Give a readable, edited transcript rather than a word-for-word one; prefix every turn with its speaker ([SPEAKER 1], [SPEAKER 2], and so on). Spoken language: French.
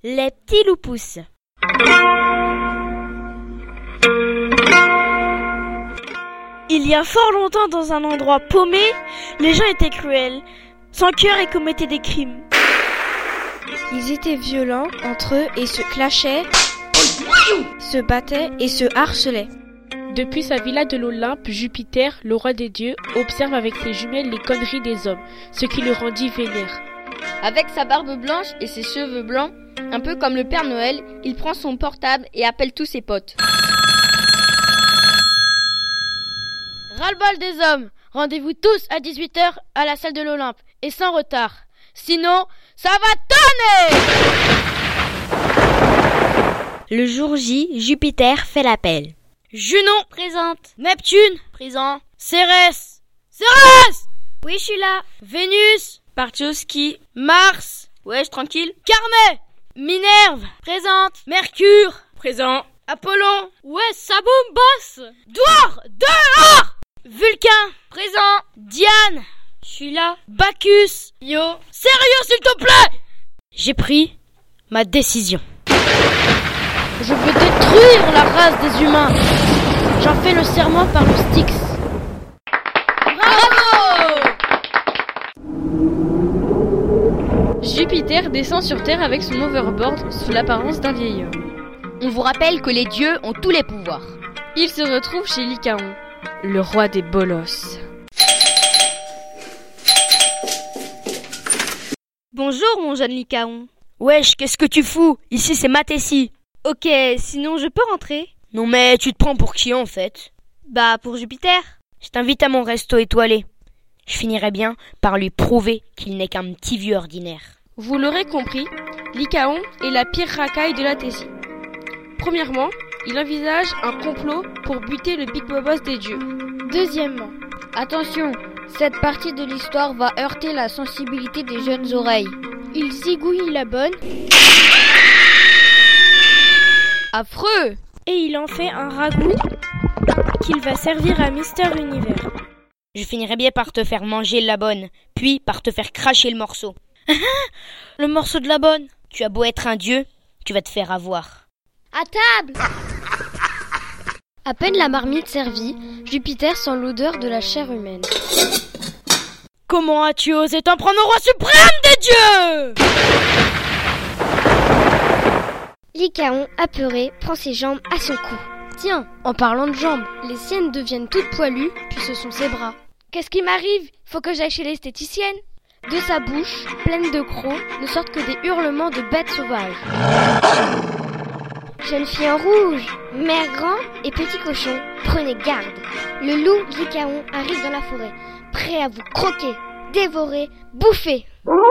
[SPEAKER 1] Les petits loups poussent. Il y a fort longtemps, dans un endroit paumé, les gens étaient cruels, sans cœur et commettaient des crimes. Ils étaient violents entre eux et se clashaient, se battaient et se harcelaient.
[SPEAKER 2] Depuis sa villa de l'Olympe, Jupiter, le roi des dieux, observe avec ses jumelles les conneries des hommes, ce qui le rendit vénère.
[SPEAKER 3] Avec sa barbe blanche et ses cheveux blancs, un peu comme le Père Noël, il prend son portable et appelle tous ses potes.
[SPEAKER 4] Ras-le-bol des hommes, rendez-vous tous à 18h à la salle de l'Olympe, et sans retard. Sinon, ça va tonner!
[SPEAKER 1] Le jour J, Jupiter fait l'appel.
[SPEAKER 4] Junon, présente.
[SPEAKER 1] Neptune,
[SPEAKER 4] Présent.
[SPEAKER 1] Cérès,
[SPEAKER 4] Oui, je suis là.
[SPEAKER 1] Vénus, parti au ski.
[SPEAKER 4] Mars.
[SPEAKER 3] Wesh, tranquille.
[SPEAKER 1] Carnet, Minerve,
[SPEAKER 4] Présente.
[SPEAKER 1] Mercure,
[SPEAKER 3] Présent.
[SPEAKER 1] Apollon,
[SPEAKER 4] Ouais, ça boum, boss.
[SPEAKER 1] dehors, Vulcain,
[SPEAKER 4] Présent.
[SPEAKER 1] Diane,
[SPEAKER 4] Je suis là.
[SPEAKER 1] Bacchus.
[SPEAKER 4] Yo.
[SPEAKER 1] Sérieux, s'il te plaît! J'ai pris ma décision.
[SPEAKER 4] Je veux détruire la race des humains. J'en fais le serment par le Styx.
[SPEAKER 3] Bravo!
[SPEAKER 2] Jupiter descend sur Terre avec son overboard sous l'apparence d'un vieil homme.
[SPEAKER 3] On vous rappelle que les dieux ont tous les pouvoirs.
[SPEAKER 2] Il se retrouve chez Lycaon, le roi des bolosses.
[SPEAKER 4] Bonjour, mon jeune Lycaon.
[SPEAKER 1] Wesh, qu'est-ce que tu fous? Ici, c'est ma Tessie.
[SPEAKER 4] Ok, sinon je peux rentrer?
[SPEAKER 1] Non mais tu te prends pour qui en fait?
[SPEAKER 4] Bah, pour Jupiter.
[SPEAKER 1] Je t'invite à mon resto étoilé. Je finirai bien par lui prouver qu'il n'est qu'un petit vieux ordinaire.
[SPEAKER 2] Vous l'aurez compris, Lycaon est la pire racaille de la Tessie. Premièrement, il envisage un complot pour buter le Big Boss des dieux.
[SPEAKER 4] Deuxièmement,
[SPEAKER 3] Attention, cette partie de l'histoire va heurter la sensibilité des jeunes oreilles.
[SPEAKER 4] il zigouille la bonne
[SPEAKER 3] Affreux!
[SPEAKER 4] et il en fait un ragoût qu'il va servir à Mister Univers.
[SPEAKER 1] Je finirai bien par te faire manger la bonne, puis par te faire cracher le morceau. Le morceau de la bonne. Tu as beau être un dieu, tu vas te faire avoir.
[SPEAKER 5] À table! À peine la marmite servie, Jupiter sent l'odeur de la chair humaine.
[SPEAKER 1] Comment as-tu osé t'en prendre au roi suprême des dieux?
[SPEAKER 5] Lycaon, apeuré, prend ses jambes à son cou. Tiens, en parlant de jambes, les siennes deviennent toutes poilues, puis ce sont ses bras.
[SPEAKER 4] Qu'est-ce qui m'arrive? Faut que j'aille chez l'esthéticienne.
[SPEAKER 5] De sa bouche, pleine de crocs, ne sortent que des hurlements de bêtes sauvages. Jeune fille en rouge, mère grand et petit cochon, prenez garde. Le loup Lycaon arrive dans la forêt, prêt à vous croquer, dévorer, bouffer.